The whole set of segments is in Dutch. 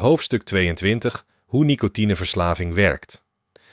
Hoofdstuk 22. Hoe nicotineverslaving werkt.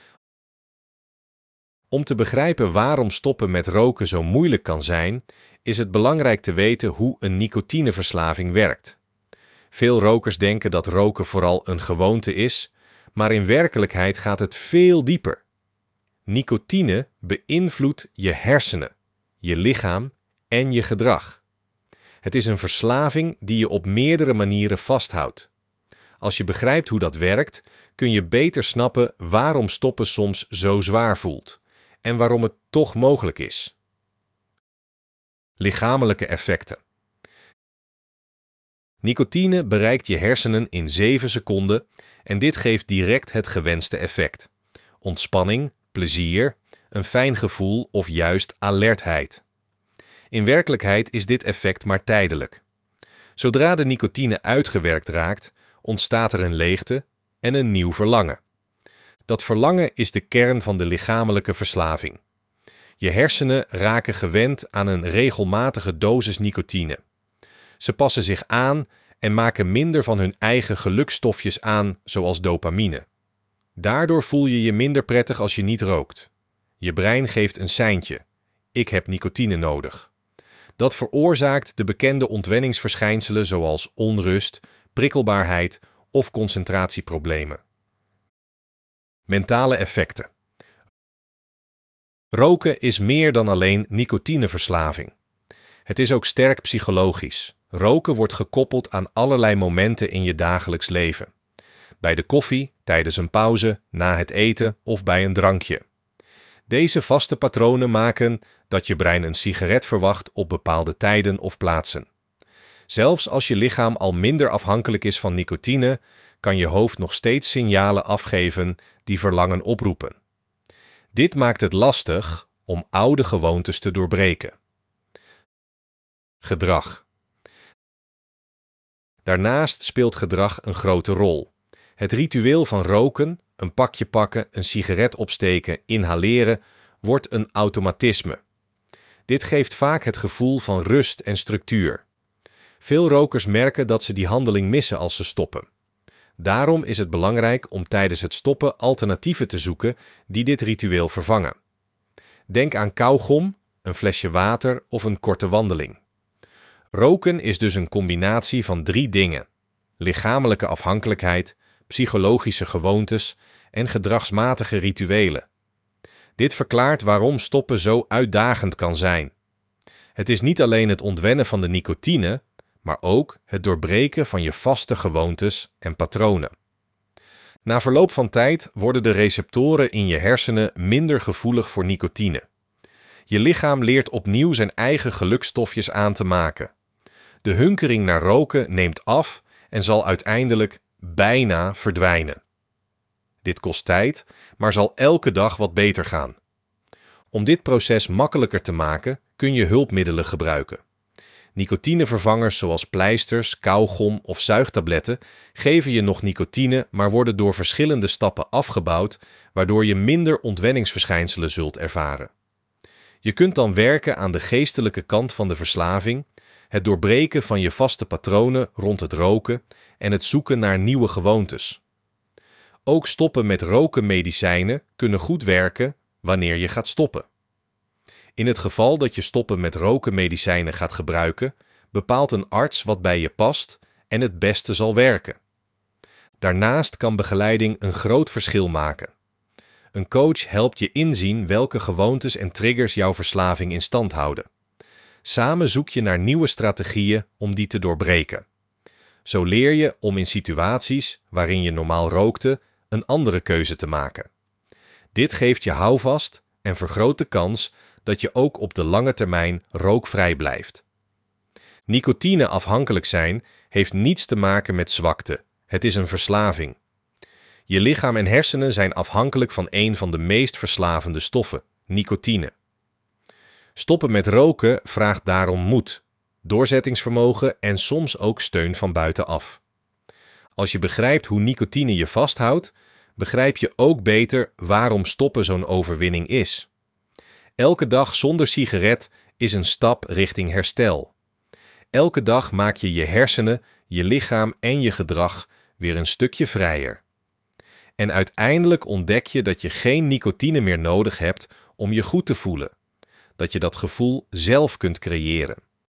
Om te begrijpen waarom stoppen met roken zo moeilijk kan zijn, is het belangrijk te weten hoe een nicotineverslaving werkt. Veel rokers denken dat roken vooral een gewoonte is, maar in werkelijkheid gaat het veel dieper. Nicotine beïnvloedt je hersenen, je lichaam en je gedrag. Het is een verslaving die je op meerdere manieren vasthoudt. Als je begrijpt hoe dat werkt, kun je beter snappen waarom stoppen soms zo zwaar voelt en waarom het toch mogelijk is. Lichamelijke effecten. Nicotine bereikt je hersenen in 7 seconden en dit geeft direct het gewenste effect. Ontspanning, plezier, een fijn gevoel of juist alertheid. In werkelijkheid is dit effect maar tijdelijk. Zodra de nicotine uitgewerkt raakt, ontstaat er een leegte en een nieuw verlangen. Dat verlangen is de kern van de lichamelijke verslaving. Je hersenen raken gewend aan een regelmatige dosis nicotine. Ze passen zich aan en maken minder van hun eigen gelukstofjes aan, zoals dopamine. Daardoor voel je je minder prettig als je niet rookt. Je brein geeft een seintje: ik heb nicotine nodig. Dat veroorzaakt de bekende ontwenningsverschijnselen zoals onrust, prikkelbaarheid of concentratieproblemen. Mentale effecten. Roken is meer dan alleen nicotineverslaving. Het is ook sterk psychologisch. Roken wordt gekoppeld aan allerlei momenten in je dagelijks leven. Bij de koffie, tijdens een pauze, na het eten of bij een drankje. Deze vaste patronen maken dat je brein een sigaret verwacht op bepaalde tijden of plaatsen. Zelfs als je lichaam al minder afhankelijk is van nicotine, kan je hoofd nog steeds signalen afgeven die verlangen oproepen. Dit maakt het lastig om oude gewoontes te doorbreken. Gedrag. Daarnaast speelt gedrag een grote rol. Het ritueel van roken, een pakje pakken, een sigaret opsteken, inhaleren, wordt een automatisme. Dit geeft vaak het gevoel van rust en structuur. Veel rokers merken dat ze die handeling missen als ze stoppen. Daarom is het belangrijk om tijdens het stoppen alternatieven te zoeken die dit ritueel vervangen. Denk aan kauwgom, een flesje water of een korte wandeling. Roken is dus een combinatie van 3 dingen: lichamelijke afhankelijkheid, psychologische gewoontes en gedragsmatige rituelen. Dit verklaart waarom stoppen zo uitdagend kan zijn. Het is niet alleen het ontwennen van de nicotine, maar ook het doorbreken van je vaste gewoontes en patronen. Na verloop van tijd worden de receptoren in je hersenen minder gevoelig voor nicotine. Je lichaam leert opnieuw zijn eigen gelukstofjes aan te maken. De hunkering naar roken neemt af en zal uiteindelijk bijna verdwijnen. Dit kost tijd, maar zal elke dag wat beter gaan. Om dit proces makkelijker te maken, kun je hulpmiddelen gebruiken. Nicotinevervangers zoals pleisters, kauwgom of zuigtabletten geven je nog nicotine, maar worden door verschillende stappen afgebouwd, waardoor je minder ontwenningsverschijnselen zult ervaren. Je kunt dan werken aan de geestelijke kant van de verslaving, het doorbreken van je vaste patronen rond het roken en het zoeken naar nieuwe gewoontes. Ook stoppen met rokenmedicijnen kunnen goed werken wanneer je gaat stoppen. In het geval dat je stoppen met rokenmedicijnen gaat gebruiken, bepaalt een arts wat bij je past en het beste zal werken. Daarnaast kan begeleiding een groot verschil maken. Een coach helpt je inzien welke gewoontes en triggers jouw verslaving in stand houden. Samen zoek je naar nieuwe strategieën om die te doorbreken. Zo leer je om in situaties waarin je normaal rookte een andere keuze te maken. Dit geeft je houvast en vergroot de kans dat je ook op de lange termijn rookvrij blijft. Nicotine-afhankelijk zijn heeft niets te maken met zwakte. Het is een verslaving. Je lichaam en hersenen zijn afhankelijk van een van de meest verslavende stoffen, nicotine. Stoppen met roken vraagt daarom moed, doorzettingsvermogen en soms ook steun van buitenaf. Als je begrijpt hoe nicotine je vasthoudt, begrijp je ook beter waarom stoppen zo'n overwinning is. Elke dag zonder sigaret is een stap richting herstel. Elke dag maak je je hersenen, je lichaam en je gedrag weer een stukje vrijer. En uiteindelijk ontdek je dat je geen nicotine meer nodig hebt om je goed te voelen. Dat je dat gevoel zelf kunt creëren.